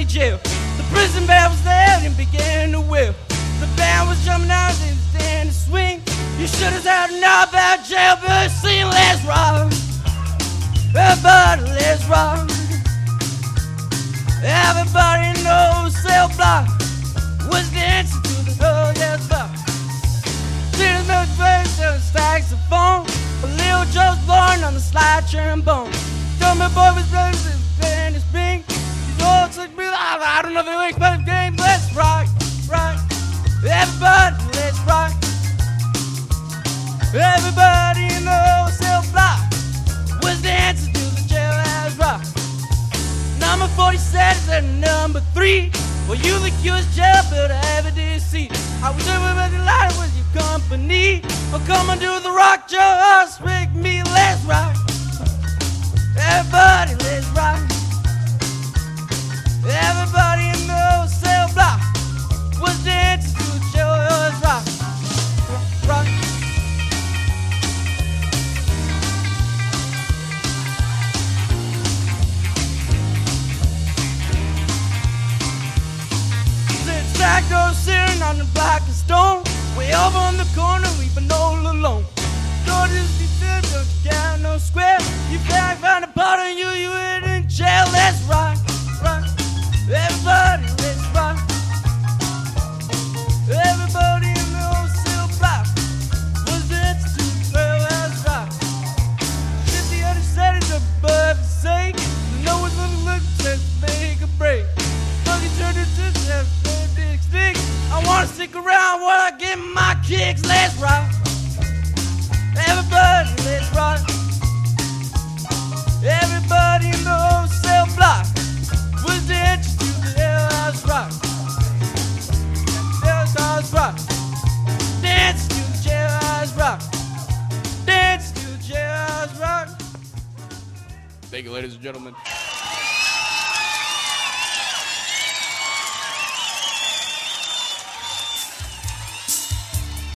County Jail. The prison bell was there and began to whip. The band was jumping out and stand to swing. You should have heard know about jailbird sing. Let's rock, everybody, let's rock. Everybody knows cell block was dancing to the oh yes rock. There's no face and saxophone. A little Joe's born on the slide trombone. Told me boy was playing and it's pink. These old took me I don't know if they wake up game. Let's rock, rock. Everybody, let's rock. Everybody in the wholesale block was dancing to the jailhouse rock. Number 47 and number 3. Well, you the cutest jailbird I ever did see. I was over with the light with your company. Well, come and do the rock, just with me. Let's rock. Everybody, let's rock. Everybody in the wholesale block was dancing to the jailhouse rock. Rock. Jack goes sitting on the block of stone, way over on the corner, weeping all alone. Don't just be good, don't you got no square. You back find a part of you, you ain't in jail. Let's rock, rock. Everybody, let's rock. Everybody in the wholesale block was dancing to the trail. Let's rock. If the other side is above the sake, no one's gonna look to make a break. Fucking turn it to stick. I wanna stick around while I get my kicks. Let's rock. Everybody, let's rock. Everybody in the wholesale block was dancing to the jailhouse rock. Jailhouse rock. Dance to the jailhouse rock. Dance to the jailhouse rock. Thank you, ladies and gentlemen.